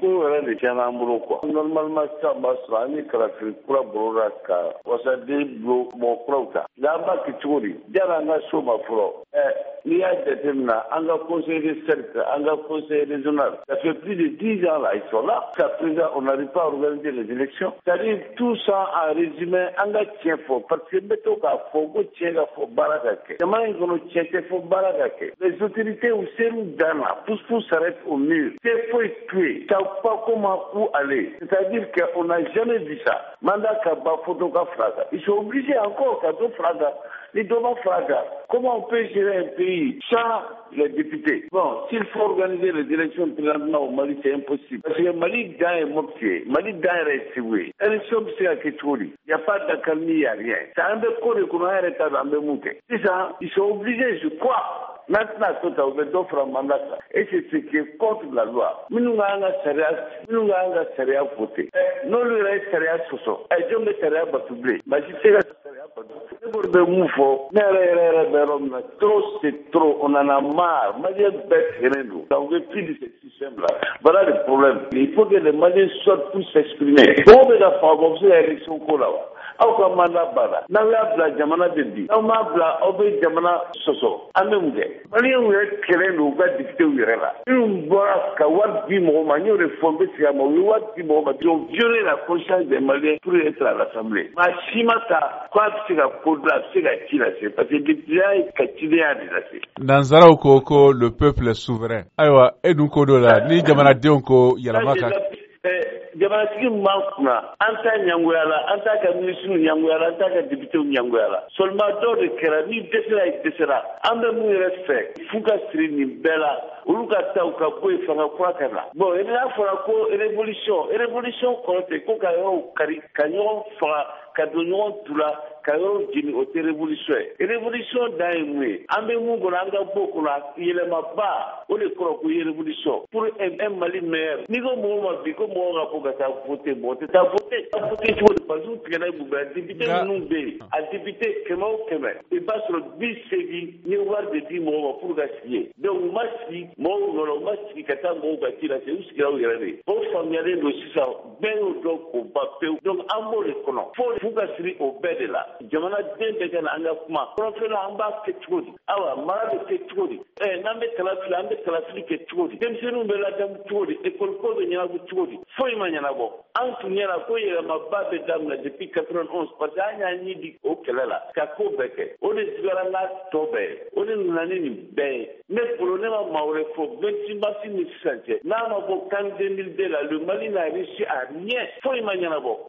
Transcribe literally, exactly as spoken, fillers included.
ko yɛrɛ de tiɲɛna an bolo quoi. Normalement sisan b'a sɔrɔ an ye kalafili kura boloda ka wasaden bilo mɔgɔ kuraw ta. Nka an b'a kɛ cogo di? Jara an ka so ma fɔlɔ. Ɛ n'i y'a jateminɛ an ka conseil de cercle, an ka conseil régional, ça fait plus de dix ans là, ils sont là. Jusqu'à présent, on n'arrive pas à organiser les élections. C'est-à-dire tout ça en résumé, an ka tiɲɛ fɔ parce que n bɛ to k'a fɔ ko tiɲɛ ka fɔ baara ka kɛ. Jamana in kɔnɔ tiɲɛ tɛ fɔ baara ka kɛ. Les autorités u ser'u dan na, pousse-pousse s'arrête au mur. C'est foyi tuer, ça pas comment où aller. C'est-à-dire qu'on n'a jamais vu ça. Mandat ka ba photo ka fraga. Ils sont obligés encore qu'à tout fraga. Les demandes fraga. Comment on peut gérer un pays sans les députés? Bon, s'il faut organiser les élections présentement au Mali, c'est impossible. Parce que Mali gagne est motivé. Mali gagne est situé. Élection, c'est à Ketchouri. Il n'y a pas d'accalmie, il n'y a rien. C'est un peu corps qu'on a arrêté dans le monde. C'est ça, ils sont obligés, je crois. Maintenant, tout a ouvert d'offres en mandat. Et c'est ce qui est contre la loi. Nous avons un sérieux, nous avons un sérieux voté. Nous avons un sérieux soso. Et je me sérieux batoublé. Mais je sais que c'est sérieux batoublé. C'est pour le mouvement. Trop, c'est trop. On en a marre. Maliens bêtes, rien nous. On veut plus de ce système-là. Voilà le problème. Il faut que les Maliens sortent pour s'exprimer. Bon, mais la femme, on sait l'élection qu'on a. Aw ka mandat bala n'aw y'a bila jamana bɛ bi aw m'a bila aw bɛ jamana sɔsɔ an bɛ mun kɛ maliyɛnw yɛrɛ kɛlɛ don u ka députéw yɛrɛ la minnu bɔra ka wari di mɔgɔ ma n y'o de fɔ n bɛ segin a ma u ye wari di mɔgɔ ma ils ont violé la conscience des Maliens pour être à l'Assemblée maa si ma ta ko a bɛ se ka ko dɔn a bɛ se ka ci lase parce que député ye ka cidenya de lase. Nanzaraw ko ko le peuple est souverain ayiwa e dun ko dɔ la ni jamanadenw ko yɛlɛma ka. Jamanatigi min b'an kunna an t'a ɲangoya la an t'a ka ministre ɲangoya la an t'a ka députéw ɲangoya la seulement dɔw de kɛra ni dɛsɛra i dɛsɛra an bɛ mun yɛrɛ fɛ f'u ka siri nin bɛɛ la olu ka taa u ka bɔ yen fanga kura ka na bon n'a fɔra ko révolution révolution kɔrɔ tɛ ko ka yɔrɔw kari ka ɲɔgɔn faga ka don ɲɔgɔn tu la ka yɔrɔ jeni o tɛ révolution ye révolution dan ye mun ye an bɛ mun kɔnɔ an ka bɔ kɔnɔ yɛlɛmaba o de kɔrɔ ko ye révolution pour un Mali meilleur n'i ko mɔgɔ ma bi ko mɔgɔ ka bɔ ka taa voter mɔgɔ tɛ taa voter taa voter cogo di parce que u tigɛla ye mun bɛ député minnu bɛ yen a député kɛmɛ o kɛmɛ i b'a sɔrɔ bi seegin n ye wari de di mɔgɔ ma pour ka sigi yen donc u ma sigi mɔgɔw nɔrɔ u ma sigi ka taa mɔgɔw ka ci lase u sigira u yɛrɛ de o faamuyalen don sisan bɛɛ y'o dɔn k'o ban pewu donc an b'o de kɔnɔ fo f'u ka siri o bɛɛ de la jamanaden bɛɛ ka na an ka kuma kɔrɔfɛla an b'a kɛ cogo di awa mara bɛ kɛ cogo di ɛ n'an bɛ kalafili an bɛ kalafili kɛ cogo di denmisɛnninw bɛ ladamu cogo di école ko bɛ ɲɛnabɔ cogo di foyi ma ɲɛnabɔ an tun ɲɛna ko yɛlɛmaba bɛ daminɛ depuis quatre-vingt-onze parce que an y'a ɲi di o kɛlɛ la ka ko bɛɛ kɛ o de juguyara n'a tɔ bɛɛ ye o de nana ni nin bɛɛ ye ne bolo ne ma maa wɛrɛ fɔ vingt-six mars ni sisan cɛ n'a ma bɔ CAN deux mille deux la le Mali n'a réussi à rien foyi ma ɲɛnabɔ